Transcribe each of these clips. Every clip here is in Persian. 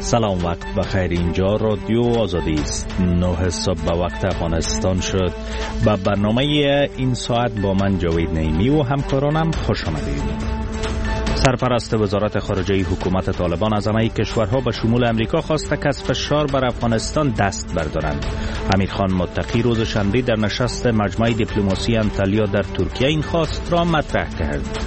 سلام، وقت بخیر. اینجا رادیو آزادی است. 9 صبح به وقت افغانستان شد. به برنامه این ساعت با من جاوید نعیمی و همکارانم خوش آمدید. سرپرست وزارت خارجه حکومت طالبان از همه کشورها به شمول امریکا خواسته که از فشار بر افغانستان دست بردارند. امیرخان متقی روز شنبه در نشست مجمع دیپلماسی انطالیا در ترکیه این خواست را مطرح کرد.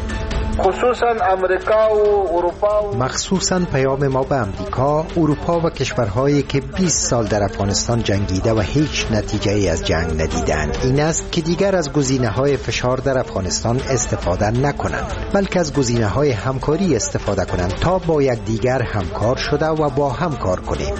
مخصوصاً پیام ما به امریکا، اروپا و کشورهایی که 20 سال در افغانستان جنگیده و هیچ نتیجه ای از جنگ ندیدند این است که دیگر از گزینه‌های فشار در افغانستان استفاده نکنند، بلکه از گزینه‌های همکاری استفاده کنند تا با یکدیگر همکار شده و با هم کار کنیم.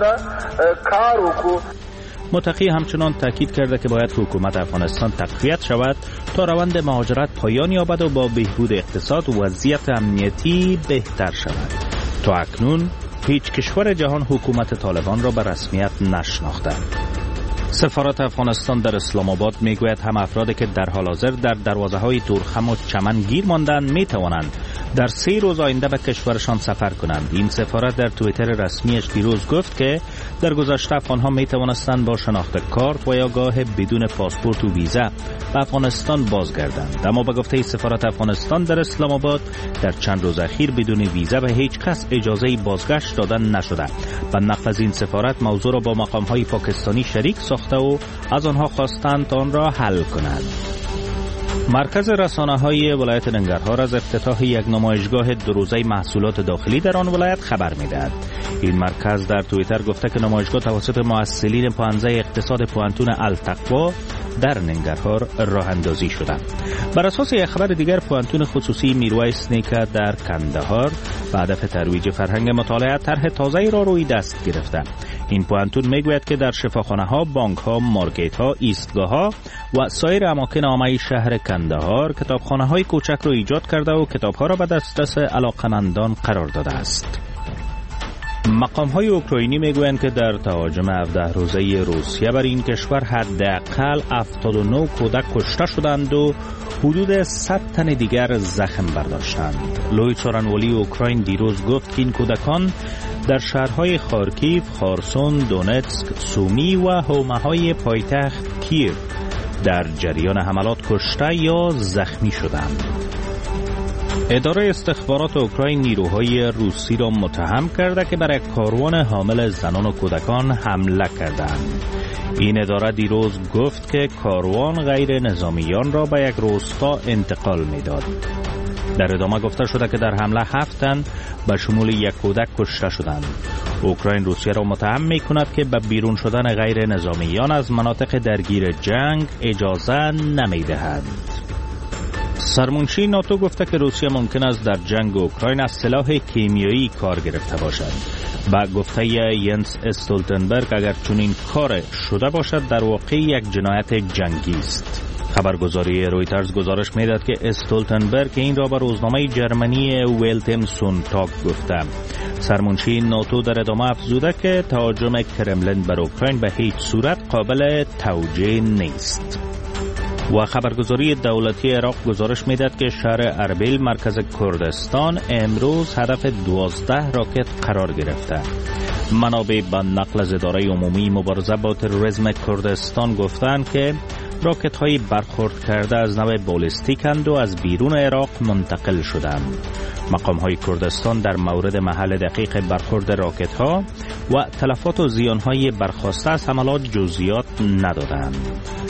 متقی همچنان تاکید کرده که باید حکومت افغانستان تقویت شود تا روند مهاجرت پایان یابد و با بهبود اقتصاد و وضعیت امنیتی بهتر شود. تا اکنون هیچ کشور جهان حکومت طالبان را به رسمیت نشناخته. سفارت افغانستان در اسلام آباد میگوید هم افرادی که در حال حاضر در دروازه‌های تورخم و چمن گیر ماندند میتوانند در 3 روز آینده به کشورشان سفر کنند. این سفارت در توییتر رسمیش دیروز گفت که در گذشته افغان‌ها میتوانستند با شناخت کارت و یا گاه بدون پاسپورت و ویزا به افغانستان بازگردند، اما به گفته سفارت افغانستان در اسلام آباد در چند روز اخیر بدون ویزا به هیچ کس اجازه بازگشت دادن نشده. به نقل از این سفارت موضوع را با مقام‌های پاکستانی شریک ساخته و از آنها خواستند آن را حل کنند. مرکز رسانه‌های ولایت ننگرهار از افتتاح یک نمایشگاه 2 روزه محصولات داخلی در آن ولایت خبر می‌دهد. این مرکز در توییتر گفته که نمایشگاه توسط مؤسسین پوهنځی اقتصاد پوهنتون التقوا در ننگرهار راه اندازی شده. بر اساس یک خبر دیگر، پوهنتون خصوصی میرویس نیکا در کندهار به هدف ترویج فرهنگ مطالعه طرح تازه‌ای را روی دست گرفته. این پوهنتون میگوید که در شفاخانه‌ها، بانک‌ها، مارکت‌ها، ایستگاه‌ها و سایر اماکن عامه شهر کندهار کتابخانه‌های کوچک را ایجاد کرده و کتاب‌ها را به دسترس علاقه‌مندان قرار داده است. مقام‌های اوکراینی میگویند که در تهاجم 17 روزه روسیه بر این کشور حداقل 79 کودک کشته شدند و حدود 100 تن دیگر زخم برداشتند. لوی سورانوالی اوکراین دیروز گفت که این کودکان در شهرهای خارکیو، خارسون، دونتسک، سومی و حومه‌های پایتخت کیف در جریان حملات کشته یا زخمی شدند. اداره استخبارات اوکراین نیروهای روسی را متهم کرده که بر کاروان حامل زنان و کودکان حمله کردند. این اداره دیروز گفت که کاروان غیر نظامیان را به یک روستا انتقال می‌داد. در ادامه گفته شده که در حمله 7 تن به شمول 1 کودک کشته شدند. اوکراین روسیه را متهم می‌کند که به بیرون شدن غیر نظامیان از مناطق درگیر جنگ اجازه نمی‌دهد. سرمنشی ناتو گفته که روسیه ممکن است در جنگ اوکراین از سلاح کیمیایی کار گرفته باشد. با گفته ینس استولتنبرگ اگر چنین کار شده باشد در واقع یک جنایت جنگی است. خبرگزاری رویترز گزارش می‌دهد که استولتنبرگ این را به روزنامه جرمنی ولت ام سونتاگ گفته. سرمنشی ناتو در ادامه افزوده که تهاجم کرملین بر اوکراین به هیچ صورت قابل توجیه نیست. و خبرگزاری دولتی عراق گزارش می‌دهد که شهر اربیل مرکز کردستان امروز هدف 12 راکت قرار گرفته. منابع به نقل از اداره عمومی مبارزه با تروریسم کردستان گفتند که راکت‌های برخورد کرده از نوع بالستیکند و از بیرون عراق منتقل شدند. مقام‌های کردستان در مورد محل دقیق برخورد راکت‌ها و تلفات و زیان‌های برخاسته از حملات جزئیات ندادند.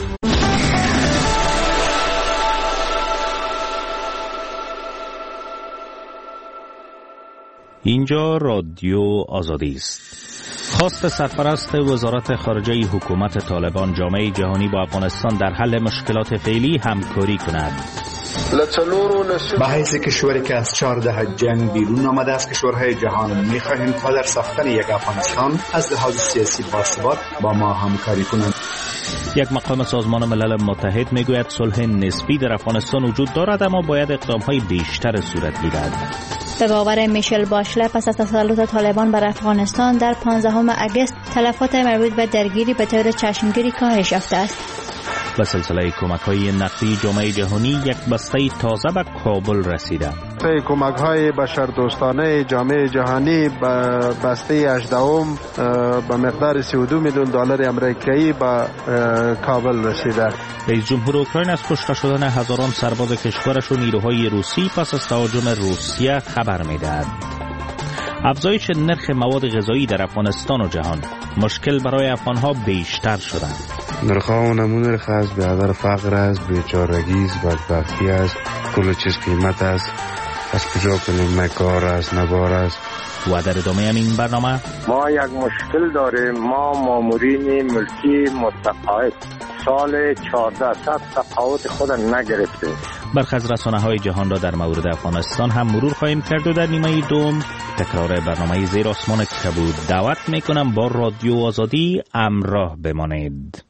اینجا رادیو آزادی است. خواست سرپرست وزارت خارجه حکومت طالبان جامعه جهانی با افغانستان در حل مشکلات فعلی همکاری کند. به حیث کشوری که از 4 دهه جنگ بیرون آمده از کشورهای جهان می‌خواهیم تا در ساختن یک افغانستان از لحاظ سیاسی باثبات با ما همکاری کنند. یک مقام سازمان ملل متحد میگوید صلح نسبی در افغانستان وجود دارد اما باید اقدام‌های بیشتر صورت گیرد. به باور میشل باشله پس از تسلط طالبان بر افغانستان در 15 اگست تلفات مربوط به درگیری به طور چشمگیری کاهش یافته است. به سلسله کمک‌های نقدی جامعه جهانی یک بسته تازه به کابل رسیده. طی کمک‌های بشردوستانه جامعه جهانی به بسته 18 به مقدار 32 میلیون دلار آمریکایی به کابل رسیده. رئیس جمهور اوکراین از کشته شدن هزاران سرباز کشورش و نیروهای روسی پس از تهاجم روسیه خبر می‌دهد. افزایش نرخ مواد غذایی در افغانستان و جهان، مشکل برای افغانها بیشتر شدند. نرخ‌ها و نرخ است، به هدر فقر است، بیچارگی است، بدبختی است، کل چیز قیمت است. از کجا کنیم؟ نکار است، نبار است. و در ادامه این برنامه ما یک مشکل داریم. ما مامورین ملکی متقاعد سال 1400 تقاعد خود نگرفتیم. برخی از رسانه‌های جهان را در مورد افغانستان هم مرور خواهیم کرد و در نیمه دوم تکرار برنامه زیر آسمان کبود. دعوت میکنم با رادیو آزادی همراه بمانید.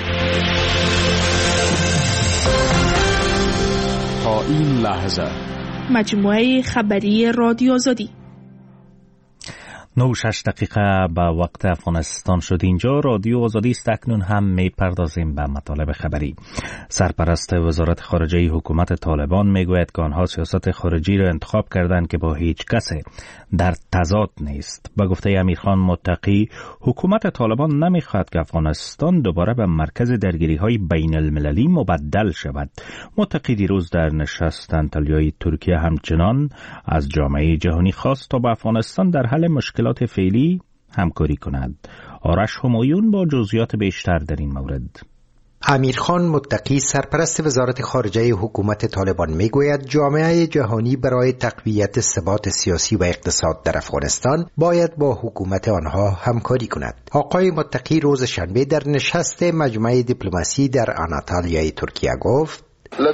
تا این لحظه مجموعه خبری رادیو آزادی 9:06 به وقت افغانستان شد. اینجا رادیو آزادی است. اکنون هم میپردازیم به مطالب خبری. سرپرست وزارت خارجه حکومت طالبان میگوید که آنها سیاست خارجی را انتخاب کردند که با هیچ کسی در تضاد نیست. با گفته امیرخان متقی، حکومت طالبان نمیخواهد که افغانستان دوباره به مرکز درگیری‌های بین المللی مبدل شود. متقی دیروز در نشست انطالیای ترکیه همچنان از جامعه جهانی خواست تا با افغانستان در حل مشکلات فعلی همکاری کند. آرش همایون با جزئیات بیشتر در این مورد. امیرخان متقی، سرپرست وزارت خارجه حکومت طالبان، میگوید جامعه جهانی برای تقویت ثبات سیاسی و اقتصاد در افغانستان باید با حکومت آنها همکاری کند. آقای متقی روز شنبه در نشست مجمع دیپلماسی در آناتالیای ترکیه گفت: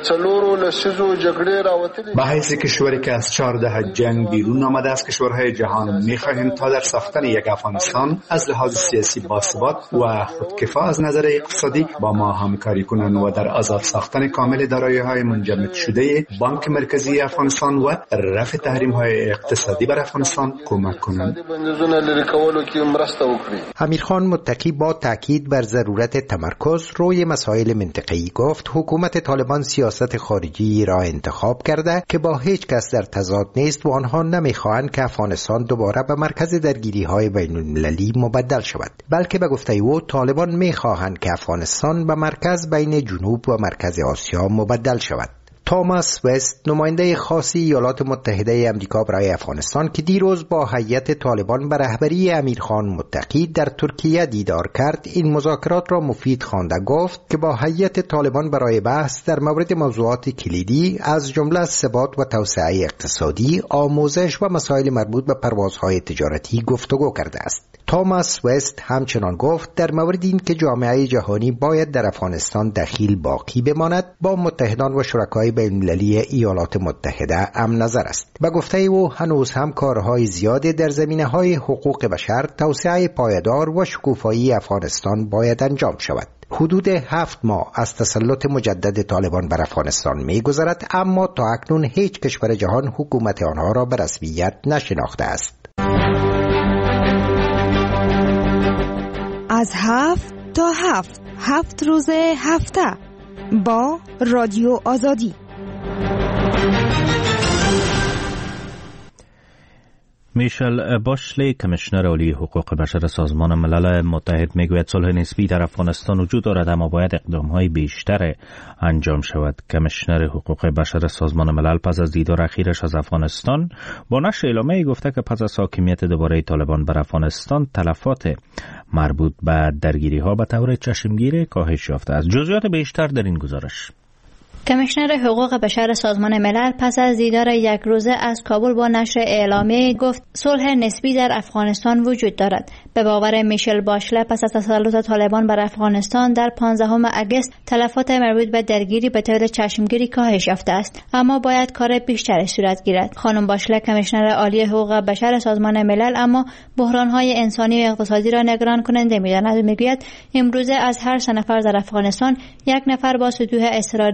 با حیث کشوری که از 14 جنگ بیرون آمده است، کشورهای جهان می‌خواهیم تا در ساختن یک افغانستان از لحاظ سیاسی باثبات و خودکفا از نظر اقتصادی با ما همکاری کنند و در آزاد ساختن کامل دارایی‌های منجمد شده بانک مرکزی افغانستان و رفع تحریم‌های اقتصادی بر افغانستان کمک کنند. امیرخان متقی با تاکید بر ضرورت تمرکز روی مسائل منطقه‌ای گفت: حکومت طالبان سیاست خارجی را انتخاب کرده که با هیچ کس در تضاد نیست و آنها نمیخواهند که افغانستان دوباره به مرکز درگیری‌های بین المللی مبدل شود، بلکه به گفته او طالبان میخواهند که افغانستان به مرکز بین جنوب و مرکز آسیا مبدل شود. توماس وست، نماینده خاص ایالات متحده آمریکا برای افغانستان که دیروز با هیئت طالبان به رهبری امیرخان متقی در ترکیه دیدار کرد، این مذاکرات را مفید خوانده گفت که با هیئت طالبان برای بحث در مورد موضوعات کلیدی از جمله ثبات و توسعه اقتصادی، آموزش و مسائل مربوط به پروازهای تجارتی گفتگو کرده است. توماس وست همچنان گفت در مورد این که جامعه جهانی باید در افغانستان دخیل باقی بماند، با متحدان و شرکای بین‌المللی ایالات متحده هم نظر است. به گفته او هنوز هم کارهای زیادی در زمینه‌های حقوق بشر، توسعه پایدار و شکوفایی افغانستان باید انجام شود. حدود 7 ماه از تسلط مجدد طالبان بر افغانستان می‌گذرد، اما تا اکنون هیچ کشور جهان حکومت آنها را به رسمیت نشناخته است. از 7 تا 7 روز هفته با رادیو آزادی. میشل باشلی، کمیشنر عالی حقوق بشر سازمان ملل متحد، میگوید صلح نسبی در افغانستان وجود دارد اما باید اقدام‌های بیشتر انجام شود. کمیشنر حقوق بشر سازمان ملل پس از دیدار اخیرش از افغانستان با نشر اعلامیه‌ای گفته که پس از حاکمیت دوباره طالبان بر افغانستان تلفات مربوط به درگیری‌ها به طور چشمگیر کاهش یافته است. جزئیات بیشتر در این گزارش. کمیشنر حقوق بشر سازمان ملل پس از دیدار یک روزه از کابل با نشر اعلامیه گفت صلح نسبی در افغانستان وجود دارد. به باور میشل باشله پس از تسلط طالبان بر افغانستان در 15 آگوست تلفات مربوط به درگیری به طور چشمگیری کاهش یافته است، اما باید کار بیشتری صورت گیرد. خانم باشله، کمیشنر عالی حقوق بشر سازمان ملل، اما بحران‌های انسانی و اقتصادی را نگران کننده می‌داند و می‌گوید امروزه از هر 3 نفر در افغانستان 1 نفر با سطوح اضطراری یا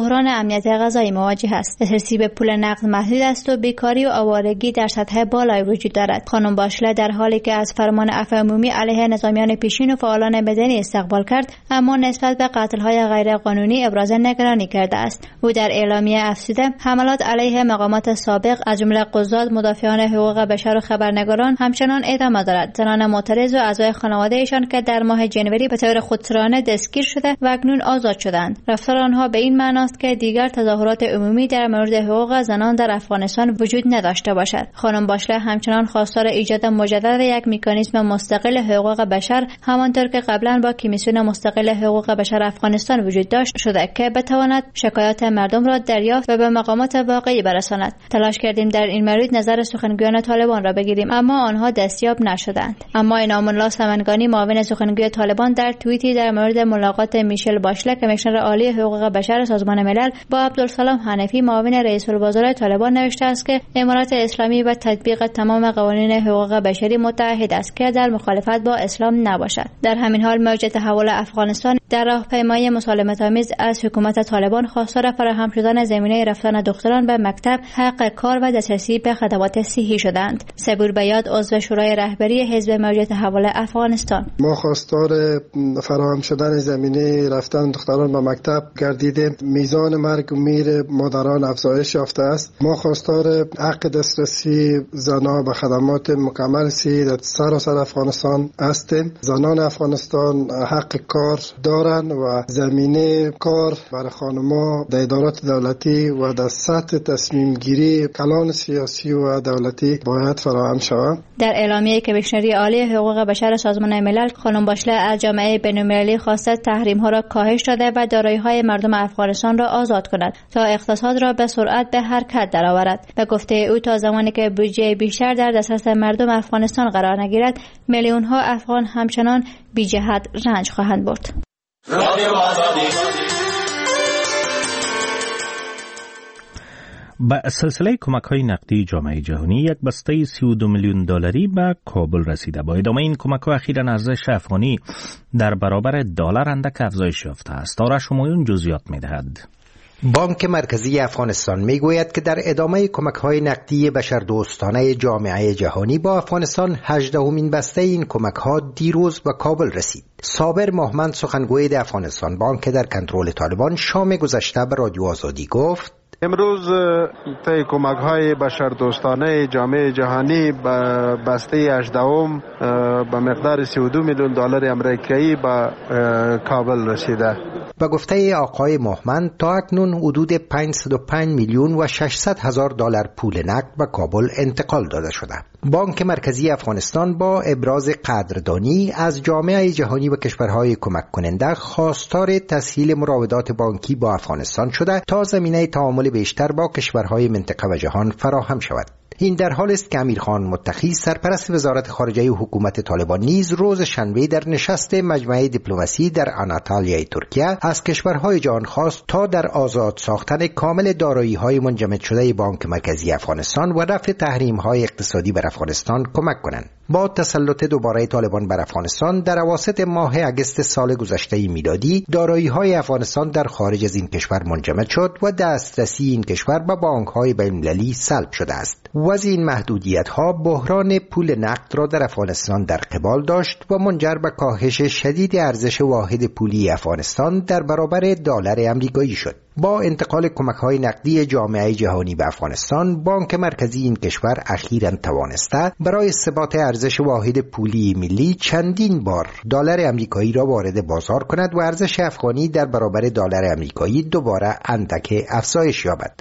بحران امنیت غذایی مواجه است. دسترسی به پول نقد محدود است و بیکاری و آوارگی در سطح بالای وجود دارد. خانم باشله در حالی که از فرمان عفو عمومی علیه نظامیان پیشین و فعالان مدنی استقبال کرد، اما نسبت به قتل‌های غیرقانونی ابراز نگرانی کرده است. او در اعلامیه افزوده حملات علیه مقامات سابق از جمله قضات، مدافعان حقوق بشر و خبرنگاران همچنان ادامه دارد. زنان معترض و اعضای خانواده‌شان که در ماه جنوری به طور خودسرانه دستگیر شده و اکنون آزاد شدند، رفتار آنها به این معناست که دیگر تظاهرات عمومی در مورد حقوق زنان در افغانستان وجود نداشته باشد. خانم باشله همچنان خواستار ایجاد مجدد یک مکانیزم مستقل حقوق بشر، همانطور که قبلا با کمیسیون مستقل حقوق بشر افغانستان وجود داشت شده که بتواند شکایات مردم را دریافت و به مقامات واقعی برساند. تلاش کردیم در این مورد نظر سخنگویان طالبان را بگیریم، اما آنها دستیاب نشدند. اما انعام الله سمنگانی، معاون سخنگوی طالبان، در توییتی در مورد ملاقات میشل باشله کمیشنر عالی حقوق بشر سازمان ملل با عبدالسلام حنفی، معاون رئیس الوزراء طالبان، نوشته است که امارات اسلامی و تطبیق تمام قوانین حقوق بشری متعهد است که در مخالفت با اسلام نباشد. در همین حال موج تحول افغانستان در راهپیمایی مسالمت‌آمیز از حکومت طالبان خواستار فراهم شدن زمینه رفتن دختران به مکتب، حق کار و دسترسی به خدمات صحی شدند. صبور بیاد، عضو شورای رهبری حزب موج تحول افغانستان: ما خواستار فراهم شدن زمینه رفتن دختران به مکتب گردیده. میزان مرگ و میر مادران افزایش یافته است. ما خواستار حق دسترسی زنان به خدمات مکمل صحی در سراسر افغانستان هستیم. زنان افغانستان حق کار دارند و زمینه کار برای خانم‌ها در ادارات دولتی و در سطح تصمیم گیری کلان سیاسی و دولتی باید فراهم شود. در اعلامیه کمیشنری عالی حقوق بشر سازمان ملل، خانم باشله از جامعه بین‌المللی خواسته تحریم‌ها را کاهش داده و دارایی‌های مردم افغانستان را آزاد کند تا اقتصاد را به سرعت به حرکت درآورد. به گفته او تا زمانی که بودجه بیشتر در دسترس مردم افغانستان قرار نگیرد، میلیون‌ها افغان همچنان بی جهت رنج خواهند برد. به سلسله کمک‌های نقدی جامعه جهانی یک بسته 32 میلیون دلاری به کابل رسیده. با ادامه این کمک‌ها اخیراً ارزش افغانی در برابر دلار اندک افزایش یافته است. آرش همایون جزئیات می‌دهد. بانک مرکزی افغانستان میگوید که در ادامه کمک‌های نقدی بشردوستانه جامعه جهانی با افغانستان 18مین بسته این کمک‌ها دیروز به کابل رسید. صابر محمد، سخنگوی افغانستان بانک در کنترل طالبان، شام گذشته به رادیو آزادی گفت: امروز طی کمک‌های بشردوستانه جامعه جهانی به بسته 18 به مقدار 32 میلیون دلار آمریکایی به کابل رسیده. به گفته آقای محمد، تا اکنون حدود 505 میلیون و 600 هزار دلار پول نقد به کابل انتقال داده شده. بانک مرکزی افغانستان با ابراز قدردانی از جامعه جهانی و کشورهای کمک کننده خواستار تسهیل مراودات بانکی با افغانستان شده تا زمینه تعامل بیشتر با کشورهای منطقه و جهان فراهم شود. این در حال است که امیرخان متقی، سرپرست وزارت خارجه حکومت طالبان، نیز روز شنبه در نشست مجمع دیپلماسی در آناتالیای ترکیه از کشورهای جهان خواست تا در آزاد ساختن کامل دارایی‌های منجمد شده بانک مرکزی افغانستان و رفع تحریم‌های اقتصادی بر افغانستان کمک کنند. با تسلط دوباره طالبان بر افغانستان در اواسط ماه اگست سال گذشته میلادی، دارایی‌های افغانستان در خارج از این کشور منجمد شد و دسترسی این کشور به بانک‌های بین‌المللی سلب شده است. و از این محدودیت‌ها بحران پول نقد را در افغانستان در قبال داشت و منجر به کاهش شدید ارزش واحد پولی افغانستان در برابر دلار آمریکایی شد. با انتقال کمک‌های نقدی جامعه جهانی به افغانستان، بانک مرکزی این کشور اخیراً توانسته برای ثبات ارزش واحد پولی ملی چندین بار دلار آمریکایی را وارد بازار کند و ارزش افغانی در برابر دلار آمریکایی دوباره اندک افزایش یابد.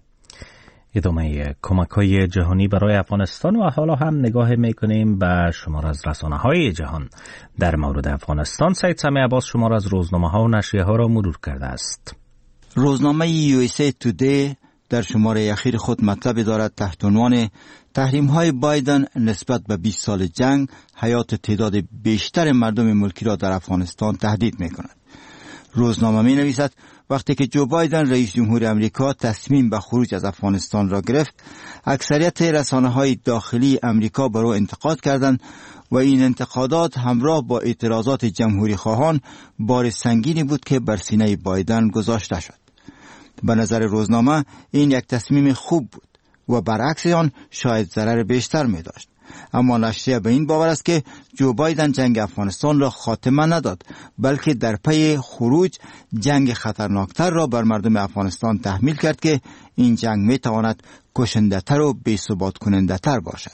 ادامه کمک‌های جهانی برای افغانستان و حالا هم نگاه می‌کنیم به شمار از رسانه‌های جهان در مورد افغانستان. سید سمیع عباس شمار از روزنامه‌ها و نشریه‌ها را مرور کرده است. روزنامه USA Today در شماره اخیر خود مطلب دارد تحت عنوان تحریم‌های بایدن نسبت به 20 سال جنگ حیات تعداد بیشتر مردم ملکی را در افغانستان تهدید می‌کند. روزنامه می‌نویسد وقتی که جو بایدن رئیس جمهور امریکا تصمیم به خروج از افغانستان را گرفت، اکثریت رسانه‌های داخلی امریکا بر او انتقاد کردند و این انتقادات همراه با اعتراضات جمهوری خواهان بار سنگینی بود که بر سینه بایدن گذاشته شد. به نظر روزنامه این یک تصمیم خوب بود و برعکس آن شاید ضرر بیشتر می داشت. اما نشریه به این باور است که جو بایدن جنگ افغانستان را خاتمه نداد، بلکه در پی خروج جنگ خطرناکتر را بر مردم افغانستان تحمیل کرد که این جنگ می تواند کشنده تر و بی ثبات کننده تر باشد.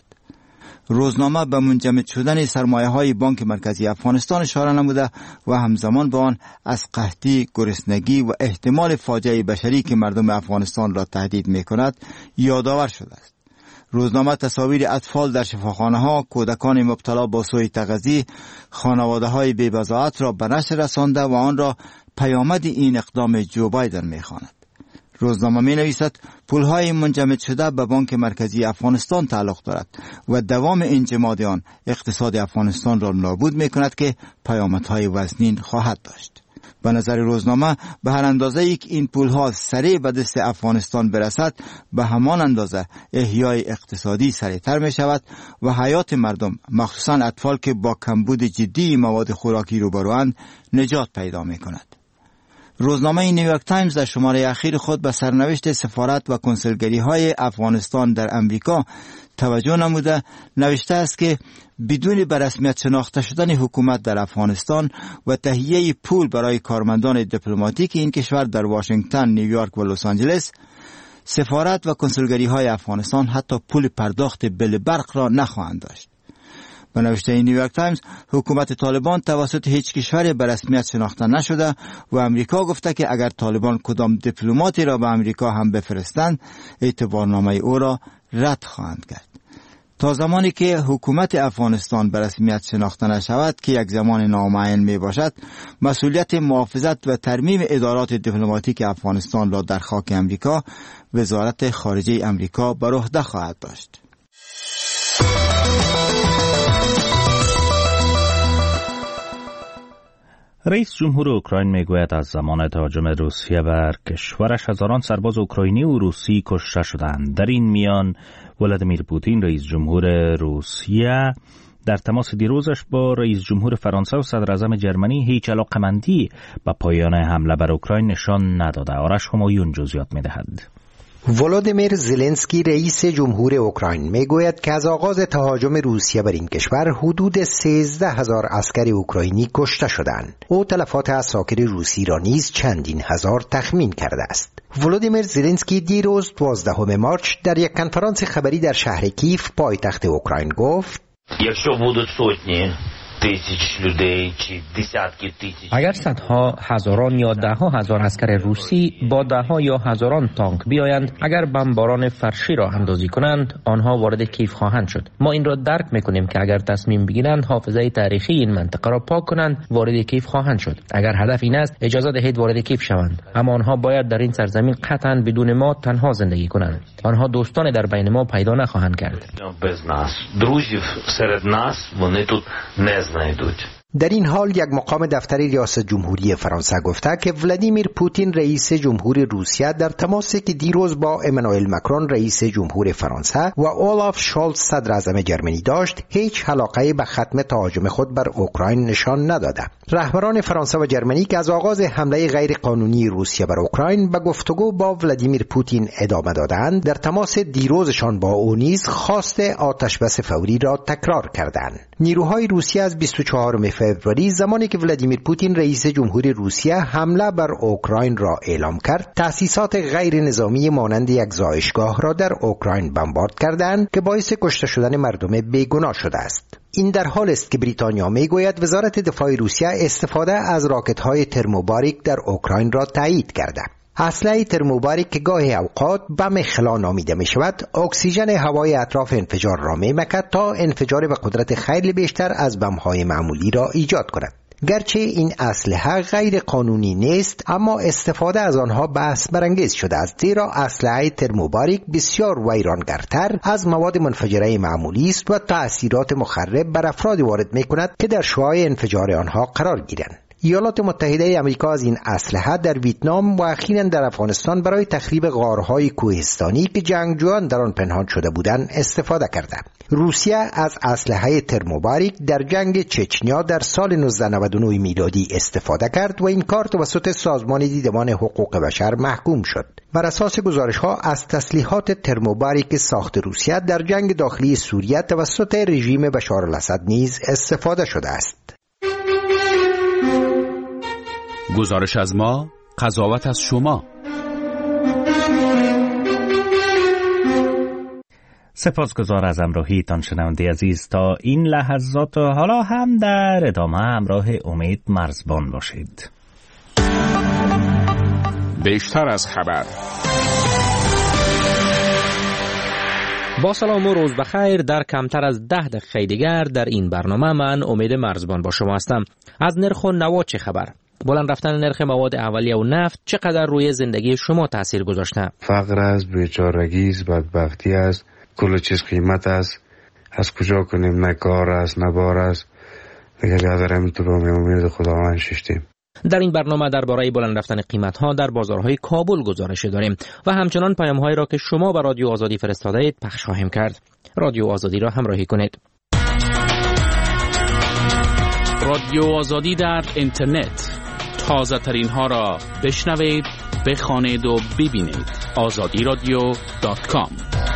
روزنامه به منجمد شدن سرمایه های بانک مرکزی افغانستان اشاره نموده و همزمان با آن از قحطی، گرسنگی و احتمال فاجعه بشری که مردم افغانستان را تهدید می کند یادآور شده است. روزنامه تصاویر اطفال در شفاخانه ها، کودکان مبتلا با سوء تغذیه، خانواده های بی بضاعت را به نشر رسانده و آن را پیامد این اقدام جو بایدن می خواند. روزنامه می نویسد پولهای منجمد شده به بانک مرکزی افغانستان تعلق دارد و دوام انجماد آن اقتصاد افغانستان را نابود می کند که پیامدهای وزنین خواهد داشت. به نظر روزنامه به هر اندازه ای که این پولها سریع به دست افغانستان برسد، به همان اندازه احیای اقتصادی سریعتر می شود و حیات مردم، مخصوصا اطفال که با کمبود جدی مواد خوراکی روبروند، نجات پیدا می کند. روزنامه نیویورک تایمز در شماره اخیر خود به سرنوشت سفارت و کنسولگری های افغانستان در امریکا توجه نموده نوشته است که بدون به رسمیت شناخته شدن حکومت در افغانستان و تهیه پول برای کارمندان دیپلماتیک این کشور در واشنگتن، نیویورک و لس آنجلس، سفارت و کنسولگری های افغانستان حتی پول پرداخت بل برق را نخواهند داشت. به نوشته نیویورک تایمز، حکومت طالبان توسط هیچ کشوری به رسمیت شناخته نشده و امریکا گفته که اگر طالبان کدام دیپلماتی را به امریکا هم بفرستند، اعتبارنامه او را رد خواهند کرد. تا زمانی که حکومت افغانستان به رسمیت شناخته نشود که یک زمان نامعین می باشد، مسئولیت محافظت و ترمیم ادارات دیپلماتیک افغانستان را در خاک امریکا وزارت خارجه امریکا بر عهده خواهد داشت. رئیس جمهور اوکراین میگوید از زمان تهاجم روسیه بر کشورش هزاران سرباز اوکراینی و روسی کشته شدند. در این میان ولادیمیر پوتین رئیس جمهور روسیه در تماس دیروزش با رئیس جمهور فرانسه و صدر اعظم جرمنی هیچ علاقمندی به پایان حمله بر اوکراین نشان نداده. آرش همایون جزئیات میدهد. ولادیمیر زلنسکی رئیس جمهور اوکراین میگوید که از آغاز تهاجم روسیه بر این کشور حدود 13,000 عسکر اوکراینی کشته شدند. او تلفات عساکر روسی را نیز چندین هزار تخمین کرده است. ولادیمیر زلنسکی دیروز 12 مارچ در یک کنفرانس خبری در شهر کیف پایتخت اوکراین گفت: اگر صدها، هزاران یا دهها هزار عسکر روسی با دهها یا هزاران تانک بیایند، اگر بمباران فرشی را اندازی کنند، آنها وارد کیف خواهند شد. ما این را درک میکنیم که اگر تصمیم بگیرند حافظه تاریخی این منطقه را پاک کنند، وارد کیف خواهند شد. اگر هدف این است اجازه دهید وارد کیف شوند، اما آنها باید در این سرزمین قطعا بدون ما تنها زندگی کنند. آنها دوستان در بین ما پیدا نخواهند کرد. در این حال یک مقام دفتر ریاست جمهوری فرانسه گفته که ولادیمیر پوتین رئیس جمهور روسیه در تماسی که دیروز با امانوئل مکرون رئیس جمهور فرانسه و اولاف شولز صدر اعظم جرمنی داشت، هیچ علاقه به ختم تهاجم خود بر اوکراین نشان نداده. رهبران فرانسه و جرمنی که از آغاز حمله غیر قانونی روسیه بر اوکراین به گفتگو با ولادیمیر پوتین ادامه دادند، در تماس دیروزشان با او نیز خواست آتشبس فوری را تکرار کردند. نیروهای روسیه از 24 فوریه زمانی که ولادیمیر پوتین رئیس جمهور روسیه حمله بر اوکراین را اعلام کرد، تأسیسات غیر نظامی مانند یک زایشگاه را در اوکراین بمبارد کردند که باعث کشته شدن مردم بیگناه شده است. این در حال است که بریتانیا میگوید وزارت دفاع روسیه استفاده از راکت‌های ترموباریک در اوکراین را تایید کرده. اسلحه ترموباریک که گاهی اوقات بم خلا نامیده می شود، اکسیژن هوای اطراف انفجار را می مکد تا انفجار به قدرت خیلی بیشتر از بم‌های معمولی را ایجاد کند. گرچه این اسلحه غیر قانونی نیست، اما استفاده از آنها بحث برانگیز شده است، زیرا اسلحه ترموباریک بسیار ویرانگرتر از مواد منفجره معمولی است و تأثیرات مخرب بر افراد وارد می کند که در شعاع انفجار آنها قرار گیرند. ایالات متحده آمریکا از این اسلحه در ویتنام و اخیراً در افغانستان برای تخریب غارهای کوهستانی که جنگجویان در آن پنهان شده بودند استفاده کرده. روسیه از اسلحه ترموباریک در جنگ چچنیا در سال 1999 میلادی استفاده کرد و این کار توسط سازمان دیدبان حقوق بشر محکوم شد. بر اساس گزارش‌ها از تسلیحات ترموباریک ساخت روسیه در جنگ داخلی سوریه توسط رژیم بشار الاسد نیز استفاده شده است. گزارش از ما، قضاوت از شما. سپاسگزار از همراهیتان شنونده عزیز. تا این لحظات حالا هم در ادامه همراه امید مرزبان باشید. بیشتر از خبر. با سلام و روز بخیر. در کمتر از 10 دقیقه دیگر در این برنامه من امید مرزبان با شما هستم. از نرخ و نوا چه خبر؟ بلند رفتن نرخ مواد اولیه و نفت چقدر روی زندگی شما تاثیر گذاشته؟ فقر است، بیچارگی است، بدبختی است، کل چیز قیمت است. از کجا کنیم؟ نه کار است نه بار است. دیگه بیادرم تو رو امید خداوند ششتیم. در این برنامه درباره بلند رفتن قیمت‌ها در بازارهای کابل گزارش داریم و همچنان پیام‌هایی را که شما به رادیو آزادی فرستاده اید پخش خواهیم کرد. رادیو آزادی را همراهی کنید. رادیو آزادی در اینترنت. تازه ترین ها را بشنوید، بخوانید و ببینید. azadiradio.com.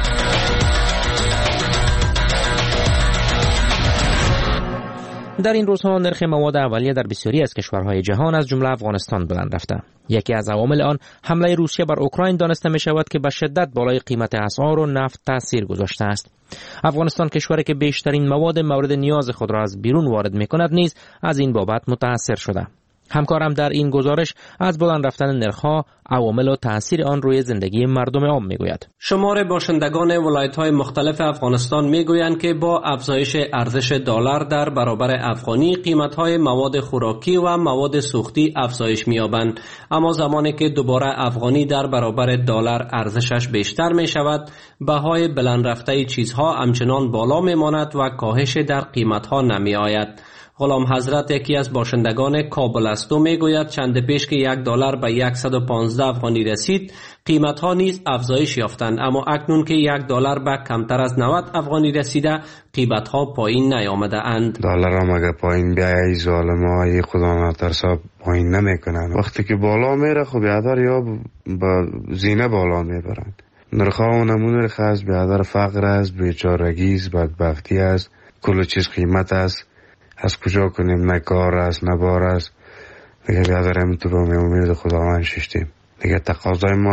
در این روزها نرخ مواد اولیه در بسیاری از کشورهای جهان از جمله افغانستان بلند رفته. یکی از عوامل آن حمله روسیه بر اوکراین دانسته می شود که به شدت بالای قیمت اسعار و نفت تاثیر گذاشته است. افغانستان کشوری که بیشترین مواد مورد نیاز خود را از بیرون وارد می کند نیز از این بابت متاثر شده. همکارم در این گزارش از بلند رفتن نرخ‌ها، عوامل و تأثیر آن روی زندگی مردم عام میگوید. شمار باشندگان ولایت‌های مختلف افغانستان میگویند که با افزایش ارزش دلار در برابر افغانی، قیمت‌های مواد خوراکی و مواد سوختی افزایش می‌یابند. اما زمانی که دوباره افغانی در برابر دلار ارزشش بیشتر می‌شود، بهای بلند رفته چیزها همچنان بالا می‌ماند و کاهش در قیمت‌ها نمی‌آید. غلام حضرت یکی از باشندگان کابل است و میگوید چند پیش که $1 به 115 افغانی رسید، قیمت‌ها نیز افزایش یافتند، اما اکنون که $1 به کمتر از 90 افغانی رسیده، قیمت‌ها پایین نیامده اند. دلار هم اگه پایین بیایی ظالم‌های خدا نترسا پایین نمیکنن. وقتی که بالا میره خب بیادر یا با زینه بالا میبرند. نرخ‌ها و نمونه خاص بیادر فقر است، بیچارگی است، بدبختی است، کل چیز قیمت است. از کجا کنیم؟ نه کار است نه بار است. دیگه بیادرم تو رو امید خداوند ششتیم. دیگه تقاضای ما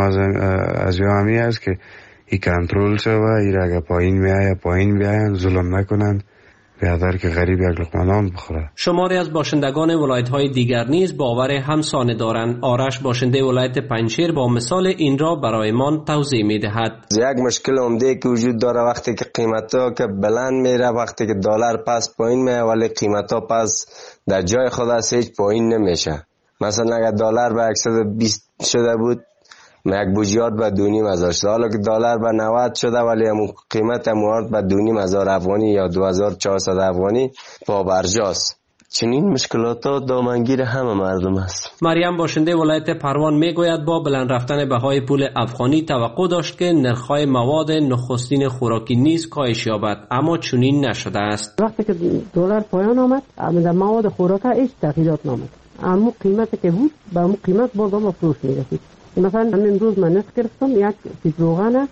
از همی است که این کنترل شوه، این اگه پایین بیاین ظلم نکنند، بیادر که غریب یک لقمه نان بخوره. شماری از باشندگان ولایت‌های دیگر نیز باور همسانه دارند. آرش باشنده ولایت پنجشیر با مثال این را برایمان توضیح می‌دهد. یک مشکل عمده که وجود داره وقتی که قیمت‌ها که بلند میره، وقتی که دلار پس پایین میره ولی قیمت‌ها پس در جای خود است، هیچ پایین نمیشه. مثلا اگر دلار به 120 شده بود، یک بوجیات به 2,500 شده. حالا که دلار به 90 شده ولی همون قیمت موارد به 2,500 افغانی یا 2,400 افغانی پابرجاست. چنین مشکلات ها دامنگیر همه مردم است. مریم باشنده ولایت پروان میگوید با بلند رفتن بهای پول افغانی توقع داشت که نرخ‌های مواد نخستین خوراکی نیز کاهش یابد، اما چنین نشده است. وقتی که دلار پایان آمد، در مواد خوراکی هیچ تغییرات نامد. اما قیمتی که بود به اون قیمت باز هم فروش می‌رسید. مثلا همین روز من نصف گرفتم، یک کیلو روغن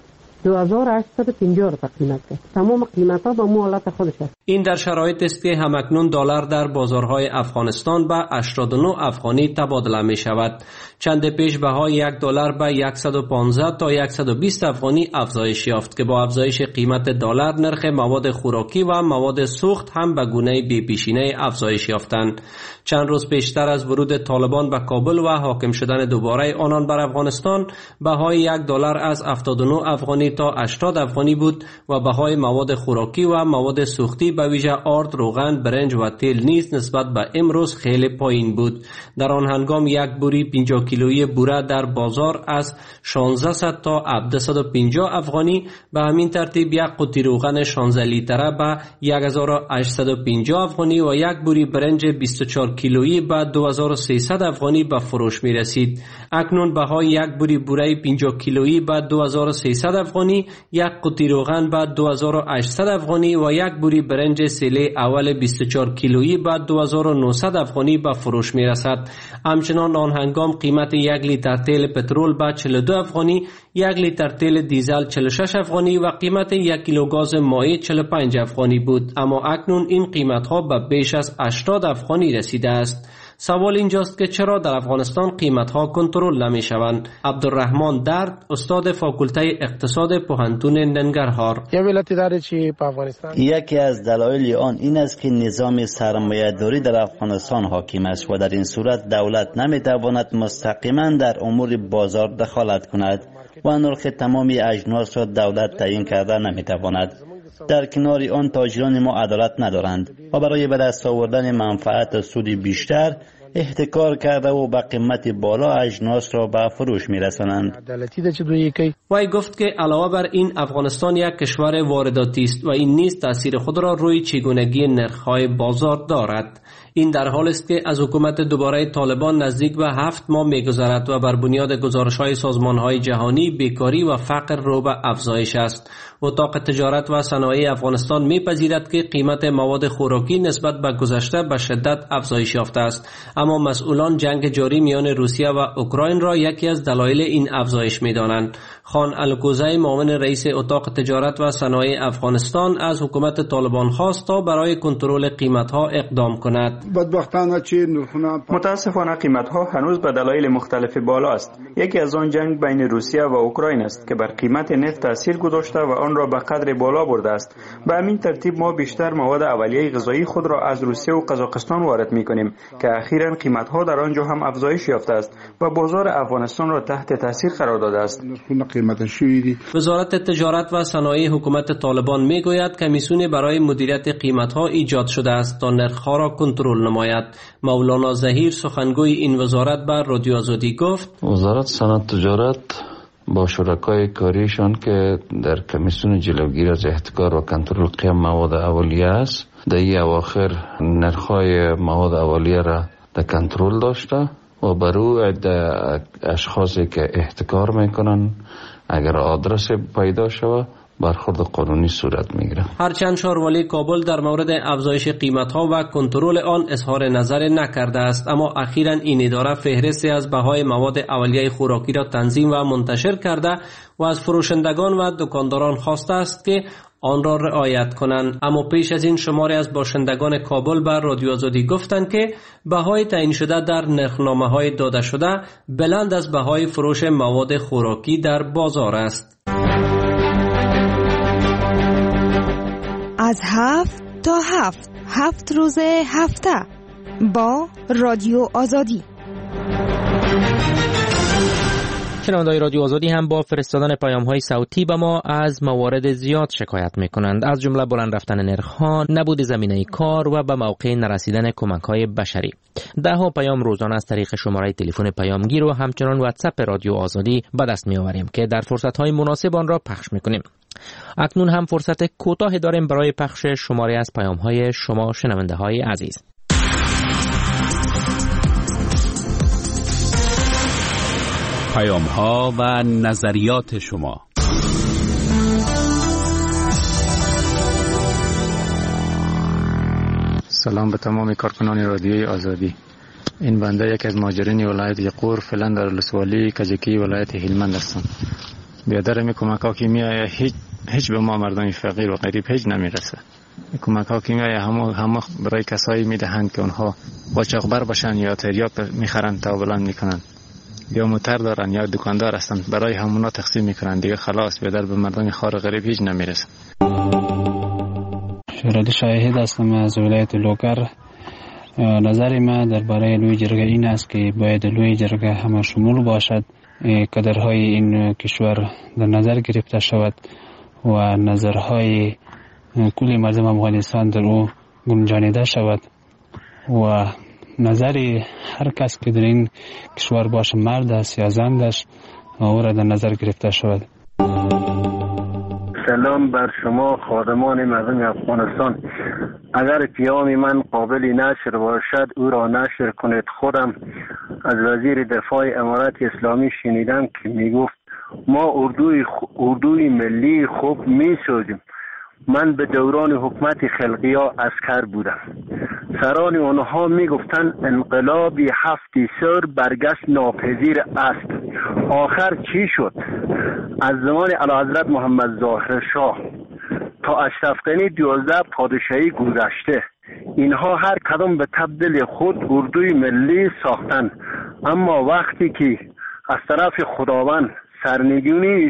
2850 رو تقییمت کرد. تمام قیمت‌ها با مو حالت خودش است. این در شرایط است که همکنون دلار در بازارهای افغانستان به 89 افغانی تبادله می شود. چند پیش بهای $1 به 115 تا 120 افغانی افزایش یافت که با افزایش قیمت دلار نرخ مواد خوراکی و مواد سوخت هم به گونه بی‌پیشینه افزایش یافتند. چند روز پیشتر از ورود طالبان به کابل و حاکم شدن دوباره آنان بر افغانستان، بهای $1 از 79 افغانی تا 80 افغانی بود و بهای مواد خوراکی و مواد سوختی به ویژه آرد، روغن، برنج و تیل نیز نسبت به امروز خیلی پایین بود. در آن هنگام یک بوری 50 کیلویی بوره در بازار از 1600 تا 1750 افغانی، به همین ترتیب یک قوطی روغن 16 لیتره به 1850 افغانی و یک بوری برنج 24 کیلویی به 2300 افغانی به فروش می رسید. اکنون بهای یک بوری بوره 50 کیلویی به 2300 افغانی، یک قوطی روغن به 2800 افغانی و یک بوری برنج سیله اول 24 کیلویی به 2900 افغانی به فروش می رسد. همچنان آن هنگام قیمت یک لیتر تیل پترول به 42 افغانی، یک لیتر تیل دیزل 46 افغانی و قیمت یک کیلو گاز مایع 45 افغانی بود، اما اکنون این قیمت ها به بیش از 80 افغانی رسیده است. سوال اینجاست که چرا در افغانستان قیمت ها کنترل نمی شوند؟ عبدالرحمن درد، استاد فاکولته اقتصاد پوهنتون ننگرهار: یکی از دلایل آن این است که نظام سرمایه‌داری در افغانستان حاکم است و در این صورت دولت نمی تواند مستقیما در امور بازار دخالت کند و نرخ تمام اجناس را دولت تعیین کرده نمی تواند. در کنار آن تاجران ما عدالت ندارند و برای به دست آوردن منفعت و سود بیشتر احتکار کرده و با قیمت بالا اجناس را به فروش می رسانند. وی گفت که علاوه بر این افغانستان یک کشور وارداتی است و این نیز تاثیر خود را روی چگونگی نرخ‌های بازار دارد. این در حال است که از حکومت دوباره طالبان نزدیک به 7 ماه می‌گذرد و بر بنیاد گزارش‌های سازمان‌های جهانی بیکاری و فقر رو به افزایش است. اتاق تجارت و صنایع افغانستان می‌پذیرد که قیمت مواد خوراکی نسبت به گذشته به شدت افزایش یافته است، اما مسئولان جنگ جاری میان روسیه و اوکراین را یکی از دلایل این افزایش می‌دانند. خان الکوزی، معاون رئیس اتاق تجارت و صنایع افغانستان، از حکومت طالبان خواست تا برای کنترل قیمت‌ها اقدام کند. متاسفانه قیمت‌ها هنوز به دلایل مختلف بالا است. یکی از آن جنگ بین روسیه و اوکراین است که بر قیمت نفت تاثیر گذاشته و آن را به قدر بالا برده است. به همین ترتیب ما بیشتر مواد اولیه غذایی خود را از روسیه و قزاقستان وارد می‌کنیم که اخیراً قیمت‌ها در آنجا هم افزایش یافته است و بازار افغانستان را تحت تاثیر قرار داده است. وزارت تجارت و صنایع حکومت طالبان میگوید کمیسیون برای مدیریت قیمت‌ها ایجاد شده است تا نرخ‌ها را کنترل نماید. مولانا ظهیر، سخنگوی این وزارت، بر رادیو آزادی گفت: وزارت صنعت تجارت با شرکای کاریشان که در کمیسیون جلوگیری از احتکار و کنترل قیم مواد اولیه است، در این اواخر نرخ‌های مواد اولیه را در کنترل داشته و برای اشخاصی که احتکار میکنن اگر آدرس پیدا شود برخورد قانونی صورت میگیره. هرچند شاروالی کابل در مورد افزایش قیمت‌ها و کنترل آن اظهار نظر نکرده است، اما اخیراً این اداره فهرستی از بهای مواد اولیه خوراکی را تنظیم و منتشر کرده و از فروشندگان و دکانداران خواسته است که آن را رعایت کنند. اما پیش از این شماری از باشندگان کابل بر رادیو آزادی گفتند که بهای تعیین شده در نرخنامه‌های داده شده بلند از بهای فروش مواد خوراکی در بازار است. از 7 تا 7 روز هفته با رادیو آزادی. شنونده‌های رادیو آزادی هم با فرستادن پیام‌های صوتی به ما از موارد زیاد شکایت می‌کنند، از جمله بلند رفتن نرخ‌ها، نبود زمینه کار و به موقع نرسیدن کمک‌های بشری. ده‌ها پیام روزانه از طریق شماره تلفن پیامگیر و همچنان واتساپ رادیو آزادی به دست می‌آوریم که در فرصت‌های مناسب آن را پخش می‌کنیم. اکنون هم فرصت کوتاه داریم برای پخش شماره از پیام‌های شما شنونده‌های عزیز. پیام‌ها و نظریات شما. سلام به تمام کارکنان رادیوی آزادی. این بنده یک از مهاجرین ولایت یقور فعلا در ولسوالی کجکی ولایت هلمند هستم. بیادر می کمک‌ها که میآید هیچ به ما مردم فقیر و غریب هیچ نمیرسه. کمک‌ها که میآید همه برای کسایی میدهند که اونها قاچاقبر باشن یا تریاک میخرن تا بلند میکنن، یا موتر دارن یا دکاندار هستن، برای همونا تقسیم میکنن دیگه. خلاص بیادر به مردم خار غریب هیچ نمیرسه. شهرت شاهد هستم از ولایت لوگر. نظر من درباره لوی جرگه این است که باید لوی جرگه همه شمول باشد، قدرهای این کشور در نظر گرفته شود و نظرهای کل مردم افغانستان در او گنجانیده شود و نظر هر کس که در این کشور باشه، مرد است یا زن است، او را در نظر گرفته شود. سلام بر شما خادمان مردم افغانستان. اگر پیام من قابل نشر باشد او را نشر کنید. خودم از وزیر دفاع امارات اسلامی شنیدم که میگفت ما اردوی ملی خوب میسازیم. من به دوران حکومت خلقیا عسکر بودم. سران آنها میگفتن انقلابی 7 سر برگشت ناپذیر است. آخر چی شد؟ از زمان اعلیحضرت محمد ظاهر شاه تا اشرف غنی 12 پادشاهی گذشته، اینها هر کدام به تبدیل خود اردوی ملی ساختن، اما وقتی که از طرف خداوند سرنگونی